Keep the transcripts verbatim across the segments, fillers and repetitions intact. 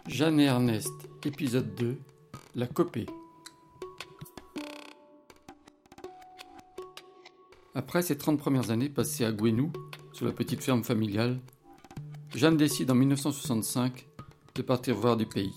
Jeanne et Ernest, épisode deux, la copée. Après ses trente premières années passées à Gouesnou, sur la petite ferme familiale, Jeanne décide en mille neuf cent soixante-cinq de partir voir du pays.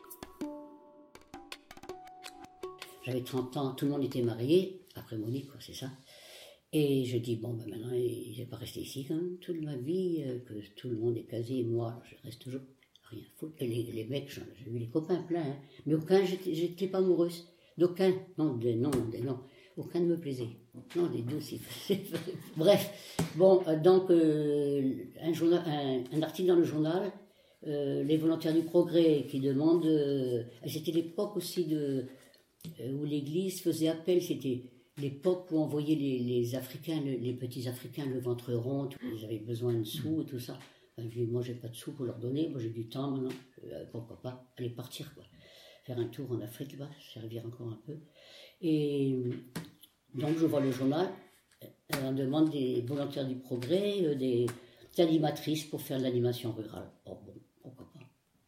J'avais trente ans, tout le monde était marié, après Monique, quoi, c'est ça. Et je dis, bon, ben maintenant, je vais pas rester ici quand même toute ma vie, euh, que tout le monde est casé, et moi, je reste toujours rien à foutre. Et les, les mecs, j'ai eu les copains pleins, hein, mais aucun, j'étais, j'étais pas amoureuse. D'aucun, non, des non, des non, aucun ne me plaisait. Non, des deux, si. Bref, bon, euh, donc, euh, un, journal, un, un article dans le journal, euh, les volontaires du progrès qui demandent, euh, c'était l'époque aussi de, euh, où l'église faisait appel, c'était l'époque où on voyait les, les Africains, les, les petits Africains, le ventre rond, ils avaient besoin de sous et tout ça. Enfin, je dis, moi j'ai pas de sous pour leur donner, moi j'ai du temps maintenant, euh, pourquoi pas, aller partir quoi. Faire un tour en Afrique là, servir encore un peu. Et donc je vois le journal, on demande des volontaires du progrès, euh, des, des animatrices pour faire de l'animation rurale. Oh bon, pourquoi pas.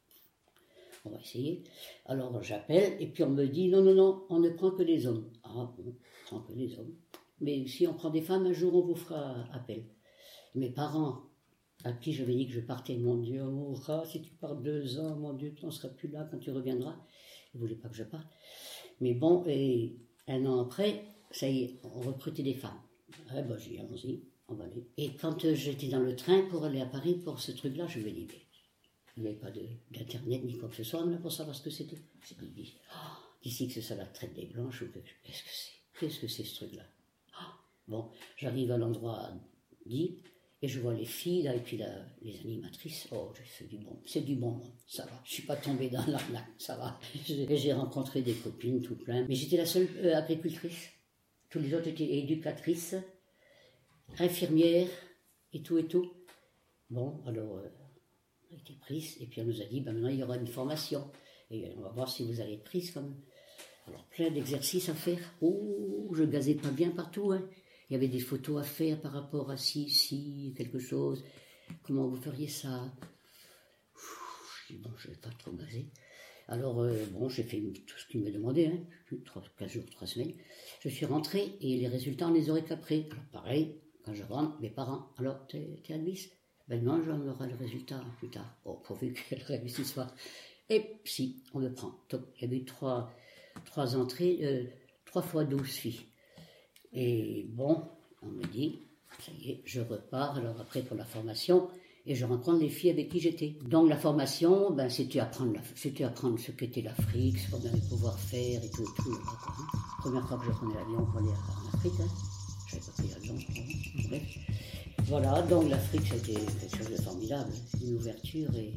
On va essayer. Alors j'appelle et puis on me dit non, non, non, on ne prend que les hommes. Ah bon, on prend que les hommes. Mais si on prend des femmes, un jour on vous fera appel. Mes parents, à qui j'avais dit que je partais, mon Dieu, oh, si tu pars deux ans, mon Dieu, tu n'en seras plus là quand tu reviendras. Ils ne voulaient pas que je parte. Mais bon, et un an après, ça y est, on recrutait des femmes. Ah ben j'ai dit, allons-y, on va aller. Et quand euh, j'étais dans le train pour aller à Paris pour ce truc-là, je me dis, mais il n'y avait pas de, d'internet ni quoi que ce soit, mais pour savoir ce que c'était. C'est qu'il dit, oh, d'ici que c'est ça la traite des blanches, ou que, qu'est-ce que c'est Qu'est-ce que c'est ce truc-là oh. Bon, j'arrive à l'endroit dit, et je vois les filles, là, et puis là, les animatrices. Oh, c'est du bon, c'est du bon, ça va. Je ne suis pas tombée dans l'arnaque, ça va. Et j'ai rencontré des copines, tout plein. Mais j'étais la seule euh, agricultrice. Tous les autres étaient éducatrices, infirmières, et tout et tout. Bon, alors... Euh, a été prise, et puis on nous a dit, ben maintenant il y aura une formation, et on va voir si vous allez être prise quand même. Alors plein d'exercices à faire, oh, je gazais pas bien partout, hein. Il y avait des photos à faire par rapport à ci, ci, quelque chose, comment vous feriez ça. Je dis, bon, je vais pas trop gazer. Alors, euh, bon, j'ai fait tout ce qu'il me demandait, hein, quinze jours, trois semaines. Je suis rentrée, et les résultats, on les aurait qu'après. Alors pareil, quand je rentre, mes parents, alors, t'es, t'es admise ? Ben non, j'en aurai le résultat plus tard. Oh, pourvu qu'elle réussisse pas. Et si, on le prend. Donc, il y a eu trois, trois entrées, euh, trois fois douze filles. Et bon, on me dit, ça y est, je repars alors après pour la formation, et je rencontre les filles avec qui j'étais. Donc la formation, ben, c'était, apprendre la, c'était apprendre ce qu'était l'Afrique, ce qu'on allait pouvoir faire et tout et tout. Là, quoi, hein. Première fois que je prenais l'avion pour aller en Afrique, hein. Je n'avais pas pris l'avion, hein. Bref. Voilà, donc l'Afrique, c'était quelque chose de formidable, une ouverture et...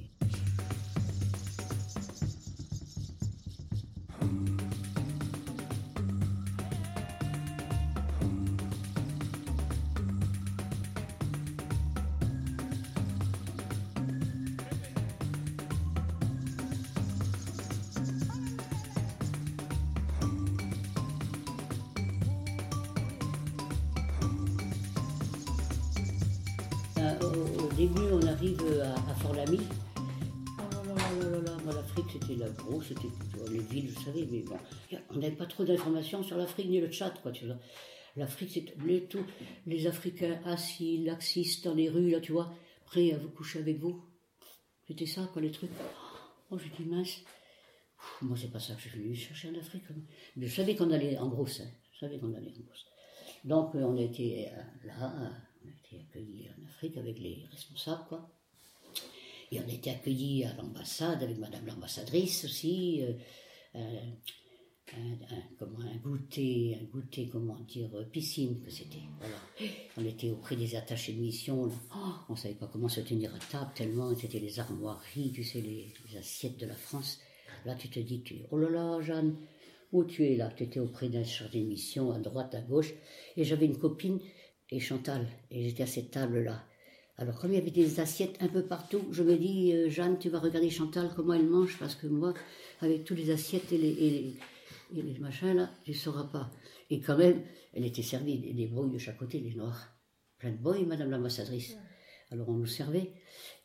Au début, on arrive à, à Fort-Lamy. Oh là là là là là, moi l'Afrique c'était la grosse, c'était les villes, je savais, mais bon, on n'avait pas trop d'informations sur l'Afrique ni le Tchad, quoi, tu vois. L'Afrique, c'était les, tout, les Africains assis, laxistes dans les rues, là, tu vois, prêts à vous coucher avec vous. C'était ça, quoi, les trucs. Oh, j'ai dit, mince, moi c'est pas ça que je suis venu chercher en Afrique. Mais je savais qu'on allait en Brousse, hein. Je savais qu'on allait en Brousse. Donc, on a été euh, là, on a été accueillis en Afrique avec les responsables, quoi. Et on a été accueillis à l'ambassade avec madame l'ambassadrice aussi, euh, un, un, comment, un goûter, un goûter, comment dire, piscine que c'était, voilà. On était auprès des attachés de mission, là. Oh, on ne savait pas comment se tenir à table, tellement c'était les armoiries, tu sais, les, les assiettes de la France. Là, tu te dis, tu, oh là là, Jeanne, où tu es là? Tu étais auprès d'un chargé de mission, à droite, à gauche, et j'avais une copine, et Chantal, et j'étais à cette table-là. Alors, comme il y avait des assiettes un peu partout, je me dis, euh, Jeanne, tu vas regarder Chantal, comment elle mange, parce que moi, avec tous les assiettes et les, et les, et les machins, là, tu ne sauras pas. Et quand même, elle était servie, des, des brouilles de chaque côté, les noirs. Plein de brouilles, madame l'ambassadrice. Alors, on nous servait.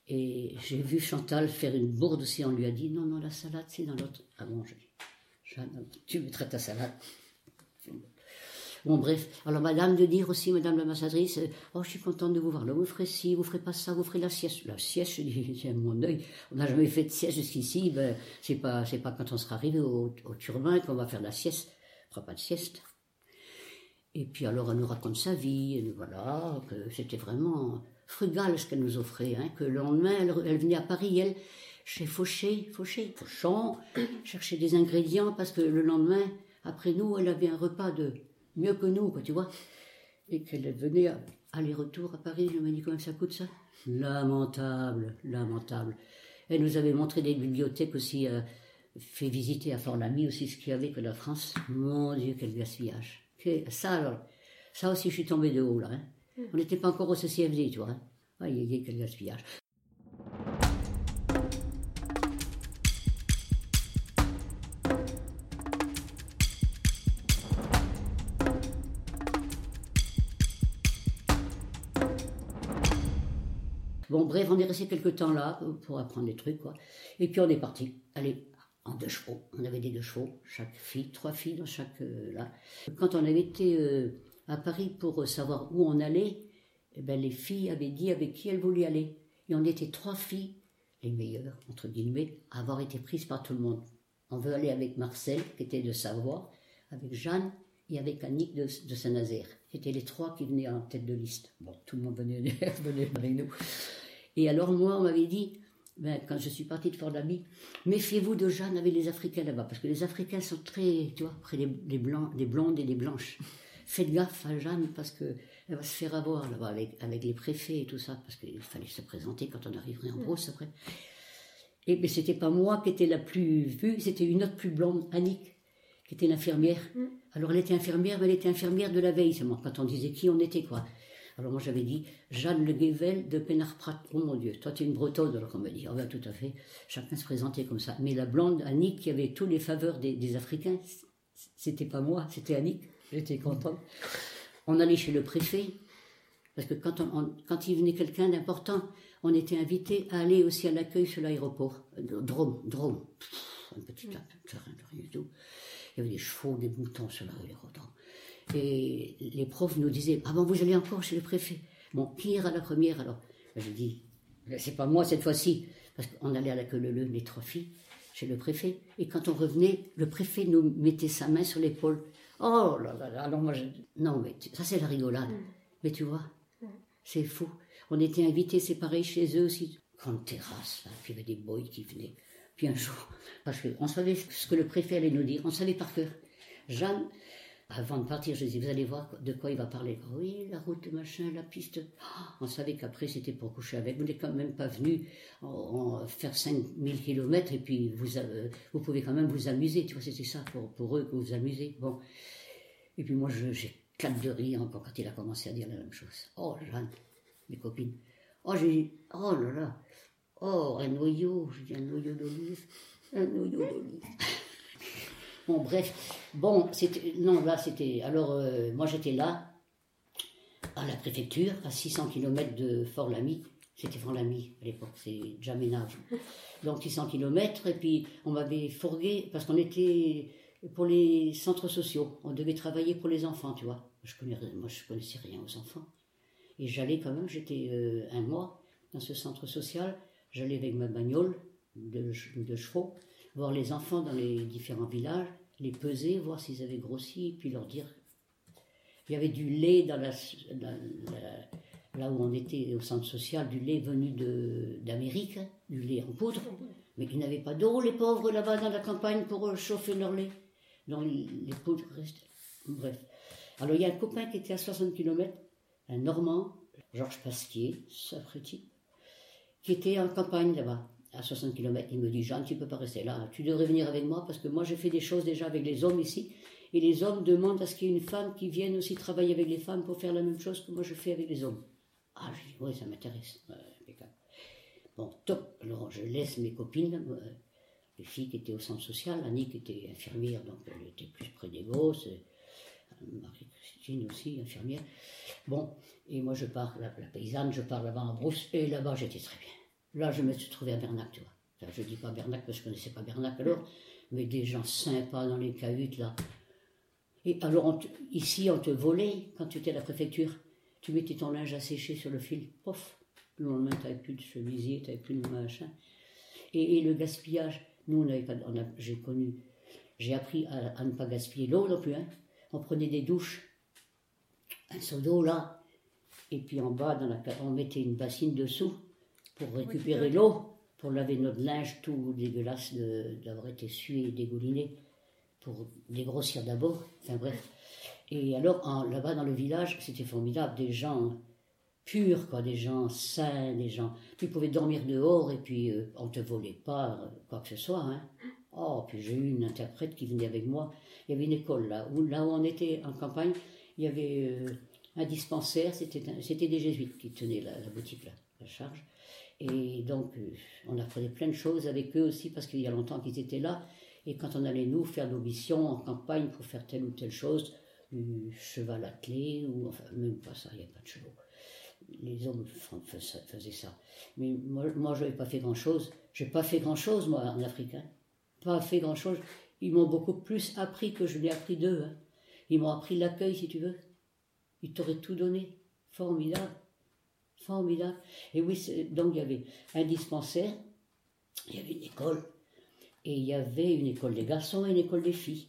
Et j'ai vu Chantal faire une bourde aussi, on lui a dit, non, non, la salade, c'est dans l'autre. Ah bon, j'ai dit, Jeanne, tu mettras ta salade. Bon, bref. Alors, madame, de dire aussi, madame l'ambassadrice, oh, je suis contente de vous voir là, vous ferez ci, vous ferez pas ça, vous ferez la sieste. La sieste, je dis, tiens, mon œil, on n'a jamais fait de sieste jusqu'ici, ben, c'est pas, c'est pas quand on sera arrivé au, au Turbin qu'on va faire la sieste. On fera pas de sieste. Et puis, alors, elle nous raconte sa vie, et nous, voilà, que c'était vraiment frugal ce qu'elle nous offrait, hein, que le lendemain, elle, elle venait à Paris, elle, chez Fauché, Fauché, Fauchon, chercher des ingrédients, parce que le lendemain, après nous, elle avait un repas de mieux que nous, quoi, tu vois. Et qu'elle venait à aller-retour à Paris, je me dis, combien ça coûte ça? Lamentable, lamentable. Elle nous avait montré des bibliothèques aussi, euh, fait visiter à Fort-Lamy aussi ce qu'il y avait que la France. Mon Dieu, quel gaspillage. Ça, alors, ça aussi, je suis tombée de haut, là. Hein. On n'était pas encore au C C F D, tu vois. Hein. Aïe, aïe, aïe, quel gaspillage. Bon, bref, on est resté quelques temps là pour apprendre des trucs, quoi. Et puis on est parti. Allez, en deux chevaux. On avait des deux chevaux, chaque fille, trois filles dans chaque euh, là. Quand on avait été euh, à Paris pour savoir où on allait, eh ben, les filles avaient dit avec qui elles voulaient aller. Et on était trois filles, les meilleures, entre guillemets, à avoir été prises par tout le monde. On veut aller avec Marcel, qui était de Savoie, avec Jeanne et avec Annick de, de Saint-Nazaire. C'était les trois qui venaient en tête de liste. Bon, tout le monde venait, venait avec nous. Et alors moi, on m'avait dit, ben, quand je suis partie de Fort-Lamy, méfiez-vous de Jeanne avec les Africains là-bas, parce que les Africains sont très, tu vois, près des, des, blancs, des blondes et des blanches. Faites gaffe à Jeanne, parce qu'elle va se faire avoir là-bas avec, avec les préfets et tout ça, parce qu'il fallait se présenter quand on arriverait en Beauce après. Et mais c'était pas moi qui était la plus vue, c'était une autre plus blonde, Annick, qui était l'infirmière. Mm. Alors elle était infirmière, mais elle était infirmière de la veille seulement, quand on disait qui on était, quoi. Alors moi j'avais dit Jeanne Le Guével de Pénarprat. Oh mon Dieu, toi tu es une bretonne, alors on m'a dit. Ah ben tout à fait, chacun se présentait comme ça. Mais la blonde, Annick, qui avait tous les faveurs des, des Africains, c'était pas moi, c'était Annick. J'étais contente. On allait chez le préfet, parce que quand, on, on, quand il venait quelqu'un d'important, on était invité à aller aussi à l'accueil sur l'aéroport. Drôme, Drôme. Pff, un petit terrain de rien du tout. Il y avait des chevaux, des moutons sur l'aéroport. Et les profs nous disaient, ah bon, vous allez encore chez le préfet. Bon, qui ira la première alors? Ben, j'ai dit, c'est pas moi cette fois-ci, parce qu'on allait à la queue leu, les trois filles, chez le préfet. Et quand on revenait, le préfet nous mettait sa main sur l'épaule. Oh là là là, alors moi, je... non, mais tu... ça c'est la rigolade. Mm. Mais tu vois, mm. c'est fou. On était invités, c'est pareil chez eux aussi. Grande terrasse, là, puis il y avait des boys qui venaient. Puis un jour, parce qu'on savait ce que le préfet allait nous dire, on savait par cœur. Jeanne, avant de partir, je disais, vous allez voir de quoi il va parler. Oui, la route, machin, la piste. Oh, on savait qu'après, c'était pour coucher avec. Vous n'êtes quand même pas venu en, en faire cinq mille kilomètres et puis vous, euh, vous pouvez quand même vous amuser. Tu vois, c'était ça pour, pour eux, que vous vous amusez. Bon. Et puis moi, je, j'éclate de rire encore quand il a commencé à dire la même chose. Oh, Jeanne, mes copines. Oh, j'ai dit, oh là là. Oh, un noyau. J'ai dit, un noyau d'olive. Un noyau d'olive. Bon, bref, bon, c'était, non, là, c'était, alors, euh, moi, j'étais là, à la préfecture, à six cents kilomètres de Fort-Lamy, c'était Fort-Lamy, à l'époque, c'est Djamena, donc six cents kilomètres, et puis, on m'avait fourgué, parce qu'on était pour les centres sociaux, on devait travailler pour les enfants, tu vois, je connais, moi, je connaissais rien aux enfants, et j'allais quand même, j'étais euh, un mois dans ce centre social, j'allais avec ma bagnole de, de chevaux, voir les enfants dans les différents villages, les peser, voir s'ils avaient grossi, puis leur dire... Il y avait du lait dans la, la, la, là où on était au centre social, du lait venu de, d'Amérique, hein, du lait en poudre, mais ils n'avaient pas d'eau, les pauvres, là-bas dans la campagne, pour chauffer leur lait. Donc les, les poudres restaient... Bref. Alors il y a un copain qui était à soixante kilomètres, un Normand, Georges Pasquier, sacré type, qui était en campagne là-bas. À soixante kilomètres, il me dit, Jeanne, tu ne peux pas rester là, tu devrais venir avec moi, parce que moi, je fais des choses déjà avec les hommes ici, et les hommes demandent à ce qu'il y ait une femme qui vienne aussi travailler avec les femmes pour faire la même chose que moi, je fais avec les hommes. Ah, je dis, oui, ça m'intéresse. Euh, bon, top. Alors, je laisse mes copines, euh, les filles qui étaient au centre social, Annick était infirmière, donc elle était plus près des gosses, euh, Marie-Christine aussi, infirmière. Bon, et moi, je pars, la, la paysanne, je pars là-bas en brousse, et là-bas, j'étais très bien. Là, je me suis trouvé à Bernac, tu vois. Enfin, je dis pas Bernac parce que je connaissais pas Bernac alors, mais des gens sympas dans les cahutes, là. Et alors, on te, ici, on te volait quand tu étais à la préfecture. Tu mettais ton linge à sécher sur le fil, pof. Le lendemain, tu n'avais plus de chemisier, tu n'avais plus de machin. Et, et le gaspillage, nous, on n'avait pas, on a, j'ai connu, j'ai appris à, à ne pas gaspiller l'eau non plus. Hein. On prenait des douches, un seau d'eau là, et puis en bas, dans la, on mettait une bassine dessous pour récupérer oui, l'eau, pour laver notre linge tout dégueulasse de, d'avoir été sué et dégouliné, pour dégrossir d'abord, enfin bref. Et alors, en, là-bas dans le village, c'était formidable, des gens purs, quoi, des gens sains, des gens... Tu pouvais dormir dehors et puis euh, on ne te volait pas, euh, quoi que ce soit. Hein. Oh, puis j'ai eu une interprète qui venait avec moi. Il y avait une école là, où, là où on était en campagne, il y avait euh, un dispensaire, c'était, un, c'était des jésuites qui tenaient la, la boutique là, la charge. Et donc, euh, on apprenait plein de choses avec eux aussi, parce qu'il y a longtemps qu'ils étaient là. Et quand on allait, nous, faire nos missions en campagne pour faire telle ou telle chose, du cheval attelé, ou enfin, même pas ça, il n'y a pas de chevaux. Les hommes faisaient ça. Mais moi, moi je n'avais pas fait grand-chose. Je n'ai pas fait grand-chose, moi, en Afrique. Hein. Pas fait grand-chose. Ils m'ont beaucoup plus appris que je l'ai appris d'eux. Hein. Ils m'ont appris l'accueil, si tu veux. Ils t'auraient tout donné. Formidable. Formidable. Et oui, donc il y avait un dispensaire, il y avait une école, et il y avait une école des garçons et une école des filles.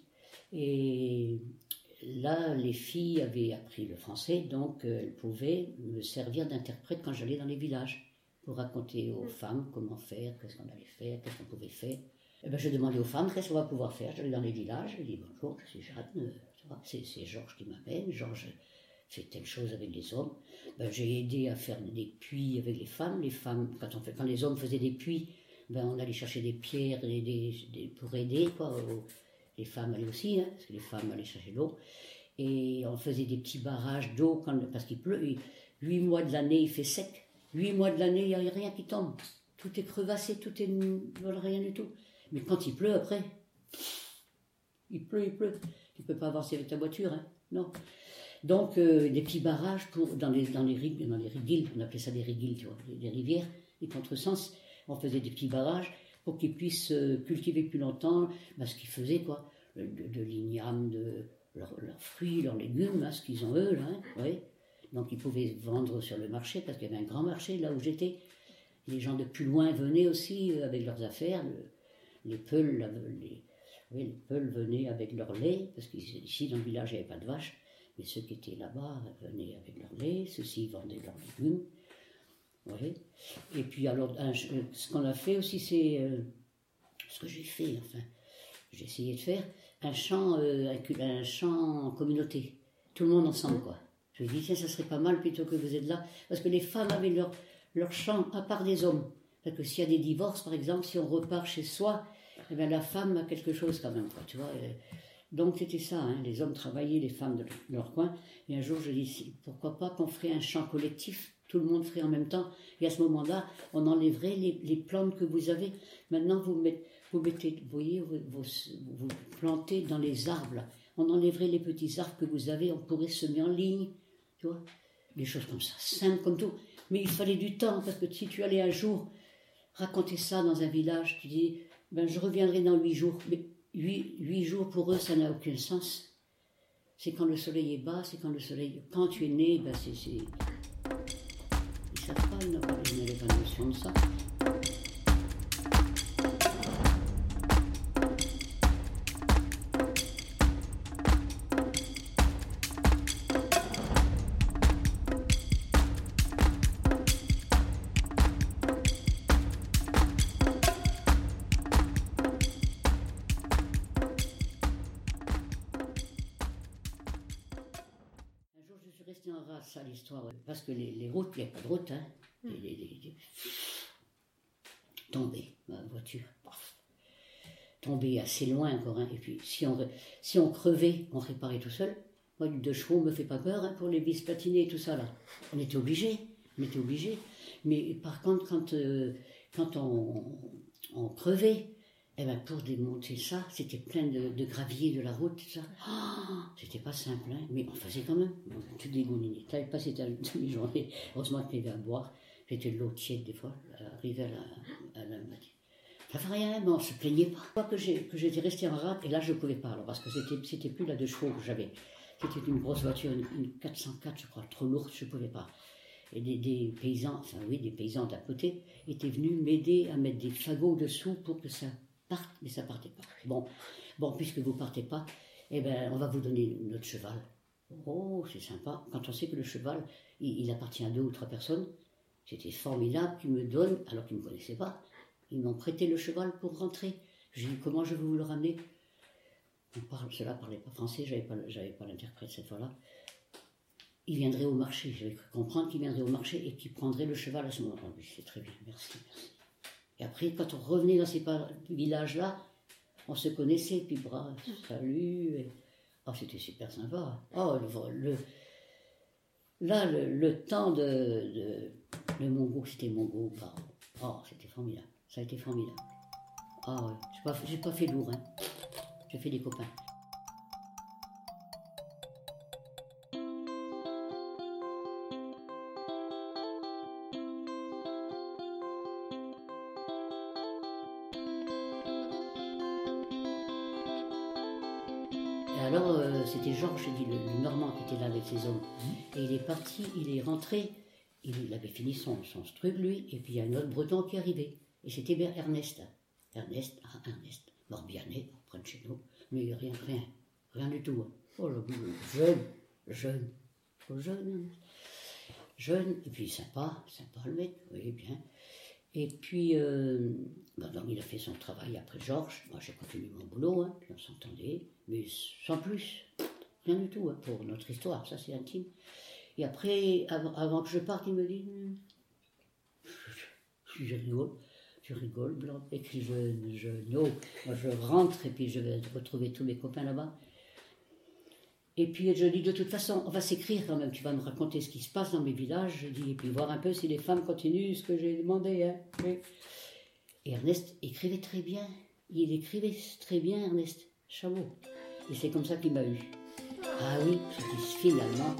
Et là, les filles avaient appris le français, donc euh, elles pouvaient me servir d'interprète quand j'allais dans les villages, pour raconter aux femmes comment faire, qu'est-ce qu'on allait faire, qu'est-ce qu'on pouvait faire. Et ben, je demandais aux femmes qu'est-ce qu'on va pouvoir faire. J'allais dans les villages, je dis bonjour, je suis Jeanne, euh, tu vois, c'est, c'est Georges qui m'amène, Georges fait telle chose avec les hommes. Ben, j'ai aidé à faire des puits avec les femmes. Les femmes, quand, on fait, quand les hommes faisaient des puits, ben, on allait chercher des pierres et des, des, pour aider, quoi. Les femmes allaient aussi, hein, parce que les femmes allaient chercher l'eau. Et on faisait des petits barrages d'eau, quand, parce qu'il pleut. Huit mois de l'année, il fait sec. Huit mois de l'année, il n'y a rien qui tombe. Tout est crevassé, tout est... Voilà, rien du tout. Mais quand il pleut, après, il pleut, il pleut. Tu ne peux pas avancer avec ta voiture, hein, non. Donc, euh, des petits barrages pour, dans les, dans les, dans les riguilles, on appelait ça des riguilles, tu vois, des, des rivières, des contresens. On faisait des petits barrages pour qu'ils puissent euh, cultiver plus longtemps ben, ce qu'ils faisaient, quoi, de, de l'igname, de leurs leur fruits, leurs légumes, hein, ce qu'ils ont eux, là, hein, ouais. Donc, ils pouvaient vendre sur le marché, parce qu'il y avait un grand marché là où j'étais. Les gens de plus loin venaient aussi euh, avec leurs affaires. Le, les peuls, la, les, oui, les peuls venaient avec leur lait, parce qu'ici, dans le village, il n'y avait pas de vaches. Mais ceux qui étaient là-bas venaient avec leur lait, ceux-ci vendaient leurs légumes. Oui. Et puis alors, un, ce qu'on a fait aussi, c'est euh, ce que j'ai fait, enfin, j'ai essayé de faire, un chant, euh, un, un chant en communauté, tout le monde ensemble, quoi. Je me dis, tiens, ça serait pas mal plutôt que vous êtes là, parce que les femmes avaient leur, leur chant à part des hommes. Parce que s'il y a des divorces, par exemple, si on repart chez soi, eh bien, la femme a quelque chose quand même, quoi, tu vois. Euh, Donc c'était ça, hein, les hommes travaillaient, les femmes de leur coin. Et un jour, je dis, pourquoi pas qu'on ferait un chant collectif, tout le monde ferait en même temps. Et à ce moment-là, on enlèverait les, les plantes que vous avez. Maintenant, vous mettez, vous, mettez, vous voyez, vous, vous, vous plantez dans les arbres. Là. On enlèverait les petits arbres que vous avez, on pourrait semer en ligne, tu vois. Des choses comme ça, simples comme tout. Mais il fallait du temps, parce que si tu allais un jour raconter ça dans un village, tu dis, ben je reviendrai dans huit jours. Mais Huit, huit jours pour eux, ça n'a aucun sens. C'est quand le soleil est bas, c'est quand le soleil... Quand tu es né, ben c'est... c'est... Ils ne savent pas, ils n'ont pas la notion de ça. Ça l'histoire, parce que les, les routes, il n'y a pas de route, hein. Les, les, les, les... Tomber, ma voiture, paf. Tomber assez loin encore, hein. Et puis si on, si on crevait, on réparait tout seul. Moi, le deux chevaux ne me fait pas peur, hein, pour les vis platinées et tout ça, là. On était obligés, on était obligés. Mais par contre, quand, euh, quand on, on crevait, eh ben, pour démonter ça, c'était plein de, de gravier de la route, tout ça. Oh, c'était pas simple, hein, mais on faisait quand même. Tu dégoulinais. Tu avais passé ta demi-journée. Heureusement que tu avais à boire. C'était de l'eau tiède des fois, arrivé à la, à la moitié. Ça fait rien, mais on se plaignait pas. Quoi que j'ai, que j'étais resté en rade, et là je pouvais pas, alors, parce que c'était, c'était plus la deux chevaux que j'avais. C'était une grosse voiture, une, une quatre cent quatre, je crois, trop lourde, je pouvais pas. Et des, des paysans, enfin oui, des paysans d'à côté, étaient venus m'aider à mettre des fagots dessous pour que ça parte, mais ça partait pas. Bon, bon, puisque vous partez pas, eh ben, on va vous donner notre cheval. Oh, c'est sympa. Quand on sait que le cheval, il, il appartient à deux ou trois personnes, c'était formidable qu'ils me donnent, alors qu'ils ne me connaissaient pas. Ils m'ont prêté le cheval pour rentrer. J'ai dit, comment je vais vous le ramener? On parle, cela ne parlait pas français, je n'avais pas, j'avais pas l'interprète cette fois-là. Il viendrait au marché, j'avais cru comprendre qu'il viendrait au marché et qu'il prendrait le cheval à ce moment-là. Oui, c'est très bien, merci, merci. Et après, quand on revenait dans ces villages-là, on se connaissait, puis bras, salut. Et... Oh, c'était super sympa. Oh, le, le, là, le, le temps de, de le Mongo, c'était Mongo, bah, oh, c'était formidable. Ça a été formidable. Ah ouais, j'ai pas, j'ai pas fait lourd, hein. J'ai fait des copains. Et alors, euh, c'était Georges, j'ai dit, le, le Normand qui était là avec ses hommes. Mmh. Et il est parti, il est rentré, il avait fini son, son truc, lui, et puis il y a un autre breton qui est arrivé. Et c'était bien Ernest. Ernest, ah, Ernest, Morbihanais, près de chez nous, mais rien, rien, rien du tout. Oh, le jeune, jeune, trop jeune, jeune, et puis sympa, sympa le mec, oui, bien. Et puis, euh, ben donc il a fait son travail après Georges, moi j'ai continué mon boulot, hein, puis on s'entendait, mais sans plus, rien du tout, hein, pour notre histoire, ça c'est intime. Et après, avant, avant que je parte, il me dit, je rigole. Tu rigoles, Blanc, et puis je, je, no, moi je rentre et puis je vais retrouver tous mes copains là-bas. Et puis je dis, de toute façon, on va s'écrire quand même, tu vas me raconter ce qui se passe dans mes villages, je dis, et puis voir un peu si les femmes continuent ce que j'ai demandé. Hein. Et Ernest écrivait très bien, il écrivait très bien, Ernest, chameau. Et c'est comme ça qu'il m'a eu. Ah oui, je dis finalement...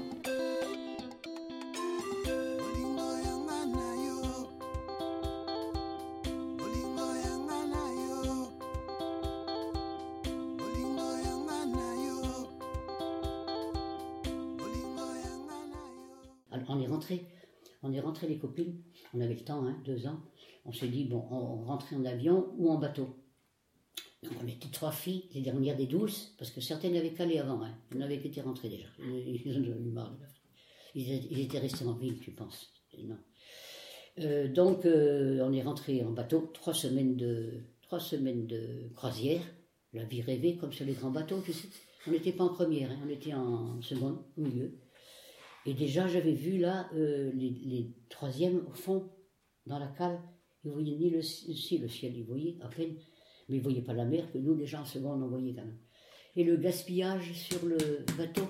On est rentré, on est rentré les copines, on avait le temps, hein, deux ans. On s'est dit, bon, on rentrait en avion ou en bateau. Donc on était trois filles, les dernières des douze, parce que certaines avaient calé avant, hein. Elles n'avaient qu'été rentrées déjà. Ils en ont eu marre. Ils étaient restés en ville, tu penses. Non. Euh, donc euh, on est rentré en bateau, trois semaines de, trois semaines de croisière, la vie rêvée, comme sur les grands bateaux, tu sais. On n'était pas en première, hein, on était en seconde, au milieu. Et déjà, j'avais vu là euh, les, les troisièmes au fond, dans la cale. Ils ne voyaient ni le, si, le ciel, ils voyaient à peine, mais ils ne voyaient pas la mer, que nous, déjà en seconde, on voyait quand même. Et le gaspillage sur le bateau.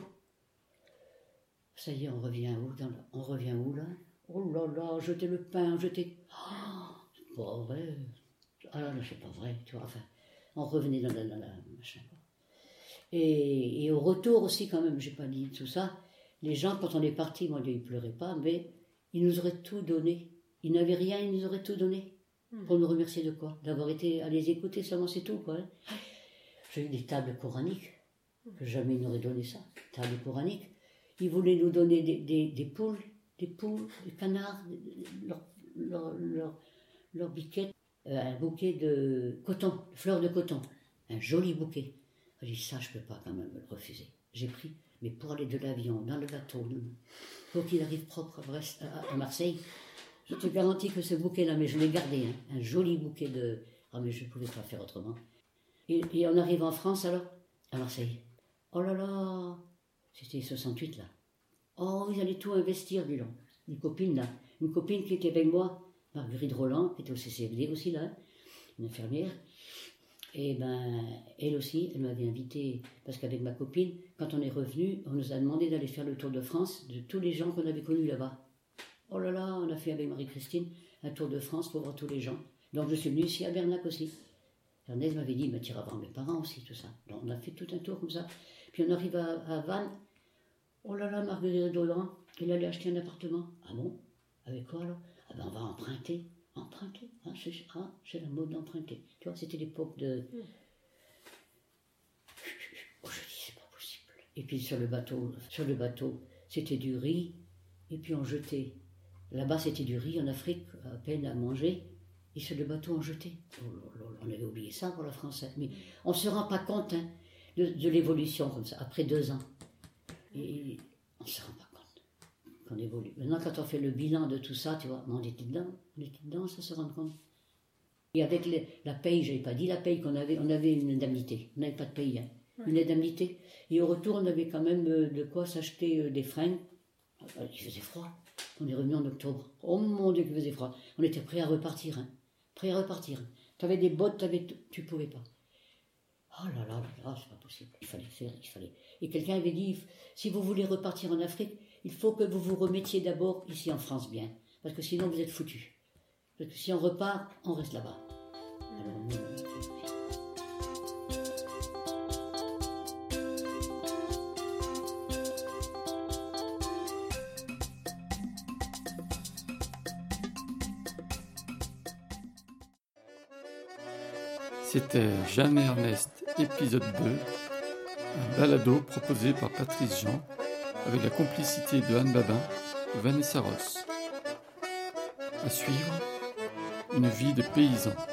Ça y est, on revient où dans la, On revient où là? Oh là là, jeter le pain, jeter. Oh, c'est pas vrai. Ah là là, c'est pas vrai, tu vois. Enfin, on revenait dans la, dans la machin. Et, et au retour aussi, quand même, j'ai pas dit tout ça. Les gens, quand on est parti, moi, ils ne pleuraient pas, mais ils nous auraient tout donné. Ils n'avaient rien, ils nous auraient tout donné. Pour nous remercier de quoi? D'avoir été à les écouter seulement, c'est tout, quoi. J'ai eu des tables coraniques, que jamais ils n'auraient donné ça. Tables coraniques. Ils voulaient nous donner des, des, des poules, des poules, des canards, leur, leur, leur, leur biquette, euh, un bouquet de coton, de fleurs de coton. Un joli bouquet. J'ai dit, ça, je ne peux pas quand même le refuser. J'ai pris. Mais pour aller de l'avion, dans le bateau, pour qu'il arrive propre à, Brest, à, à Marseille, je te garantis que ce bouquet-là, mais je l'ai gardé, hein, un joli bouquet de... Ah, mais je ne pouvais pas faire autrement. Et, et on arrive en France, alors, à Marseille. Oh là là, c'était soixante-huit, là. Oh, ils allaient tout investir, dis donc. Une copine, là, une copine qui était avec moi, Marguerite Roland, qui était au C C F D aussi, là, une infirmière. Et ben, elle aussi, elle m'avait invité, parce qu'avec ma copine, quand on est revenu, on nous a demandé d'aller faire le tour de France de tous les gens qu'on avait connus là-bas. Oh là là, on a fait avec Marie-Christine un tour de France pour voir tous les gens. Donc je suis venue ici à Bernac aussi. Ernest m'avait dit, tu iras voir mes parents aussi, tout ça. Donc on a fait tout un tour comme ça. Puis on arrive à, à Vannes. Oh là là, Marguerite Roland, elle allait acheter un appartement. Ah bon? Avec quoi alors? ah ben on va emprunter, emprunter, ah, c'est, ah, c'est la mode d'emprunter. Tu vois, c'était l'époque de... Mm. Oh, je dis, c'est pas possible. Et puis sur le bateau, sur le bateau, c'était du riz, et puis on jetait. Là-bas, c'était du riz en Afrique, à peine à manger, et sur le bateau, on jetait. Oh, on avait oublié ça pour la française, mais on ne se rend pas compte hein, de, de l'évolution comme ça, après deux ans. Et on ne se rend pas compte qu'on évolue. Maintenant, quand on fait le bilan de tout ça, tu vois, on était dedans, on était dedans, ça se rend compte. Et avec les, la paye, je n'avais pas dit la paye qu'on avait, on avait une indemnité, on n'avait pas de paye, hein, ouais. Une indemnité. Et au retour, on avait quand même de quoi s'acheter des fringues. Il faisait froid. On est revenu en octobre. Oh mon Dieu, qu'il faisait froid. On était prêts à repartir. Hein. Prêts à repartir. Tu avais des bottes, t'avais t- tu ne pouvais pas. Oh là là là là, c'est pas possible. Il fallait faire, il fallait. Et quelqu'un avait dit, si vous voulez repartir en Afrique, il faut que vous vous remettiez d'abord ici en France bien. Parce que sinon vous êtes foutus. Parce que si on repart, on reste là-bas. Alors, nous, C'était Jeanne et Ernest, épisode deux, un balado proposé par Patrice Jean, avec la complicité de Anne Babin et Vanessa Ross. À suivre, une vie de paysan.